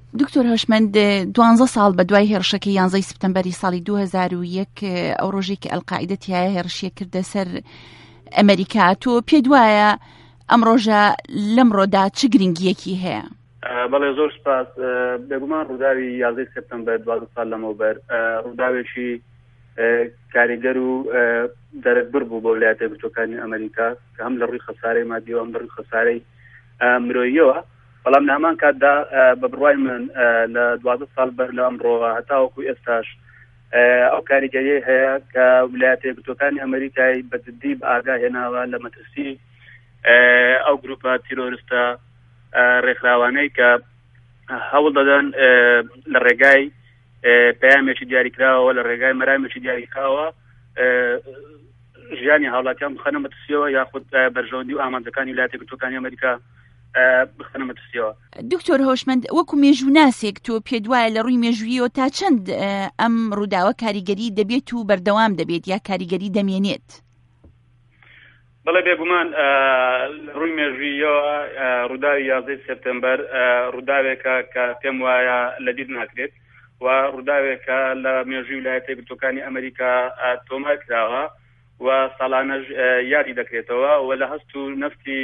دکتۆر هۆشمەند 12 ساڵ بە دوای هێرشەکەی 11 سپتەمبەری ساڵی 2001 ئەو ڕۆژێک کە ئەلقاعیدە تایە هێرشیە کردە سەر ئەمریکا، تۆ پێت وایە ئەم ڕۆژە لەم ڕۆدا چ گرنگیەکی هەیە؟ بەڵێ زۆر سپاس. بێگومان ڕووداوی 11 سپتەمبەر 12 ساڵ لەمەوبەر ڕووداوێکی کاریگەر و دەرەکبر بوو بە ویلایەتە یەکگرتووەکانی ئەمریکا کە هەم لە ڕووی خەسارەی مادی و هەم لە ڕووی خەسارەی مرۆییەوە. بەڵام لە هەمان کاتدا بە بڕوای من لە 12 ساڵ بەر لە ئەمڕۆوە هەتاوەکو ئێستاش ئەو کاریگەریە هەیە کە ویلایەتە یەکگرتووەکانی ئەمریکای بەجددی بە ئاگا هێناوە لە مەترسی ئەو گروپە تیرۆریستە ڕێکخراوانەی کە هەوڵ دەدەن لە ڕێگای پەیامێکی دیاریکراوە لە ڕێگای مەرامێکی دیاریکراوە ژیانی هاوڵاتیان بخەنە مەترسیەوە یاخود بەرژەوەندی و ئامانجەکانی ویلایەتە یەکگرتووەکانی ئەمریکا بخەنە مەترسیەوە. دکتۆر هۆشمەند، وەکو مێژووناسێک تۆ پێت وایە لە ڕووی مێژووییەوە تا چەند ئەم ڕووداوە کاریگەری دەبێت و بەردەوام دەبێت یا کاریگەری دەمێنێت؟ بەڵێ بێگومان ڕووی مێژووییەوە ڕووداوی 11 سپتەمبەر ڕووداوێکە کە پێم وایە لەبیر ناکرێت و ڕووداوێکە لە مێژووی ویلایەتە یەکگرتووەکانی ئەمریکا تۆمار کراوە و ساڵانەش یادی دەکرێتەوە و لە هەست و نەفتی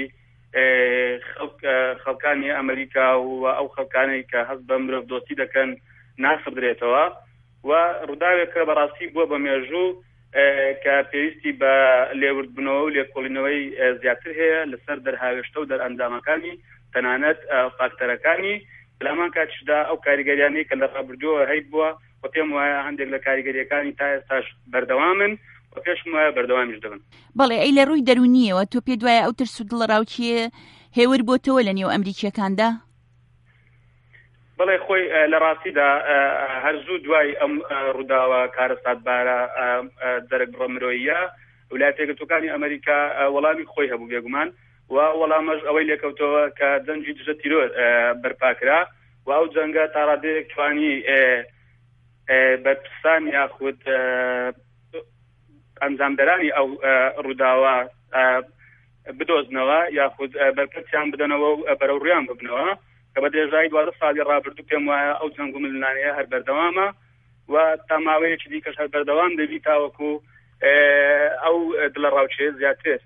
خەڵکانی ئەمریکا و ئەو خەڵکانەی کە هەست بە مرۆڤ دۆستی دەکەن ناسردرێتەوە و ڕووداوێکە بەڕاستی بووە بە مێژوو کە پێویستی بە لێوردبوونەوە و لێکۆڵینەوەی زیاتر هەیە لەسەر دەرهاوێشتە و دەرئەنجامەکانی تەنانەت فاکتەرەکانی لەمان کاتیشدا ئەو کاریگەریانەی کە لە ڕابردووە هەیت بووە و پێم وایە هەندێک لە کاریگەریەکانی تا ئێستاش بەردەوامن و پێشم وایە بەردەوامیش دەبن. بەڵێ ئەی لە ڕووی دەرونیەوە تۆ پێت وایە ئەو ترس و دڵڕاوچیە هێور بۆتەوە لە نێو ئەمریکیەکاندا؟ بەڵێ خۆی لە ڕاستیدا هەرزوو دوای ئەم ڕووداوە کارە ساتبارە دەرەک بڕە مرۆییە ویلایەتە یەکگرتووەکانی ئەمریکا وەڵامی خۆی هەبوو بێگومان و وەڵامەش ئەوەی لێکەوتەوە کە دەنجی دژە تیرۆر بەرپاکرا و ئەو جەنگە تا ڕادەیەک توانی بەرپرسان یاخود ئەنجامدەرانی ئەو ڕووداوە بدۆزنەوە یاخود بەرپرسیان بدەنەوە و بەرەو ڕویان ببنەوە کە بە دێژایی 12 ساڵی ڕابردوو پێم وایە ئەو جەنگ و ململانەیە هەر بەردەوامە و تا ماوەیەکی دیکەش هەر بەردەوام دەبی تاوەکو ئەو دڵەڕاوچەیە زیاتر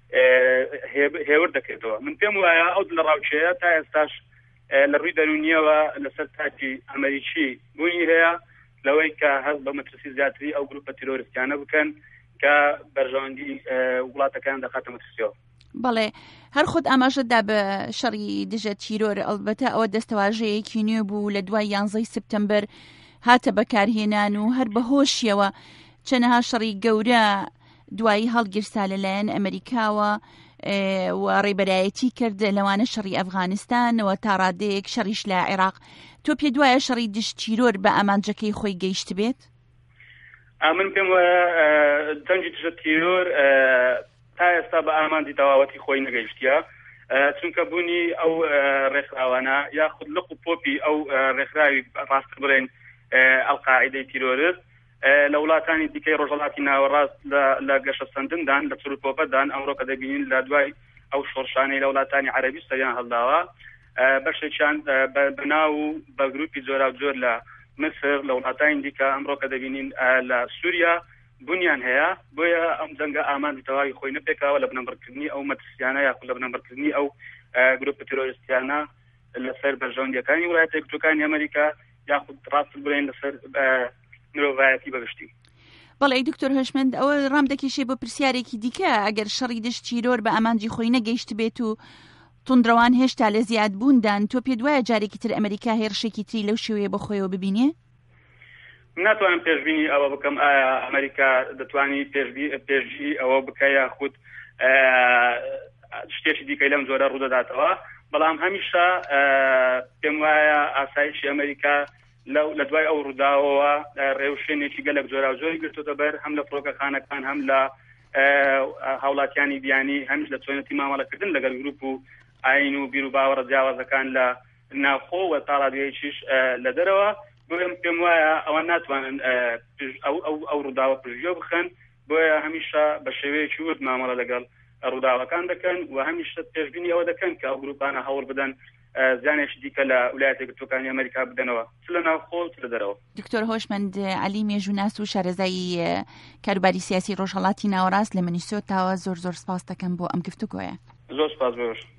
هێور دەکرێتەوە. من پێم وایە ئەو دڵەڕاوچەیە تا ئێستاش لە ڕووی دەرونیەوە لەسەر تاکی ئەمریکی بوونی هەیە لەوەی کە هەست بە مەترسی زیاتری ئەو گروپە تیرۆریستیانە بکەن کە بەرژەوەندی وڵاتەکان دەخاتە مەترسیەوە. بەڵێ هەر خۆت ئاماژەدا بە شەڕی دژە تیرۆر ئەلبەتە ئەوە دەستەواژەیەکی نوێ بوو لە دوای 11 سپتەمبەر هاتە بەکارهێنان و هەر بەهۆشیەوە چەنەها شەڕی گەورە دوایی هەڵگیرسا لەلایەن ئەمریکاوە و ڕێبەرایەتی کرد لەوانە شەڕی ئەفغانستانەوە تا ڕادەیەک شەڕیش لە عێراق. تۆ پێت وایە شەڕی دژ تیرۆر بە ئامانجەکەی خۆی گەیشت بێت؟ من پێم وایە جەنگی دژە تیرۆر تا ئێستا بە ئامانجی تەواوەتی خۆی نەگەیشتیە چونکە بوونی ئەو ڕێکخراوانە یاخود لق و پۆپی ئەو ڕێکخراوی ڕاست بڵێن ئەڵقاعیدەی تیرۆریست لە وڵاتانی دیکەی ڕۆژهەڵاتی ناوەڕاست لە گەشە سەندندان لە چور و پۆپەدان ئەمڕۆ کە دەبینین لە دوای ئەو شۆڕشانەی لە وڵاتانی عەرەبی سەریان هەڵداوە بەشێکیان بەناو و بە گروپی جۆرا جۆر لە مصر لە وڵاتانی دیکە ئەمڕۆ کە دەبینین لە سووریا بنیان هەیە بۆیە ئەم جەنگە ئامانجی تەواوی خۆی نەپێکاوە لە بنەبەرکردنی ئەو مەترسیانە یاخود لە بنەبەرکردنی ئەو گروپە تیرۆریستیانە لەسەر بەرژەوەندیەکانی ویلایەتە یەکگرتووەکانی ئەمریکا یاخود ڕاست بڵێن لەسەر مرۆڤایەتی بەگشتی. بەڵێ دکتۆر هۆشمەند ئەوە ڕام دەکێشێ بۆ پرسیارێکی دیکە ئەگەر شەڕی دژ تیرۆر بە ئامانجی خۆی نەگەیشت بێت و توندڕەوان هێشتا لە زیادبووندان تۆ پێت وایە جارێکی تر ئەمریکا هێرشێکی تری لەو شێوەیە بەخۆیەوە ببینێ؟ ناتوانم پێشبینی ئەوە بکەم ئایا ئەمریکا دەتوانی پێشبی ئەوە بکە یاخود شتێکی دیکەی لەم جۆرە ڕوودەداتەوە بەڵام هەمیشە پێم وایە ئاسایشی ئەمریکا لە دوای ئەو ڕووداوەوە ڕێوشێنێکی گەلک جۆرا و جۆری گرتوتە بەر هەم لە فڕۆکەخانەکان هەم لە هاوڵاتیانی بیانی هەمیش لە چۆنەتی مامەڵەکردن لەگەڵ گروپ و ئاین و بیر و باوەڕە جیاوازەکان لە ناوخۆ و تا ڕادیۆیەکیش لە دەرەوە بۆیە پێم وایە ئەوە ناتوانن ئەو ڕووداوە پژیۆ بخەن بۆیە هەمیشە بە شێوەیەکی ورد مامەڵە لەگەڵ ڕووداوەکان دەکەن و هەمیشە پێشبینی ئەوە دەکەن کە ئەو گروپانە هەوڵ بدەن زیانێکی دیکە لە ویلایەتە یەکگرتووەکانی ئەمریکا بدەنەوە چ لە ناوخۆ چ لە دەرەوە. دکتۆر هۆشمەند عەلی مێژووناس و شارەزای کاروباری سیاسی ڕۆژهەڵاتی ناوەڕاست لە مینیسۆتاوە زۆر سپاس دەکەم بۆ ئەم گفتوگۆیە. زۆر سپاس بۆش.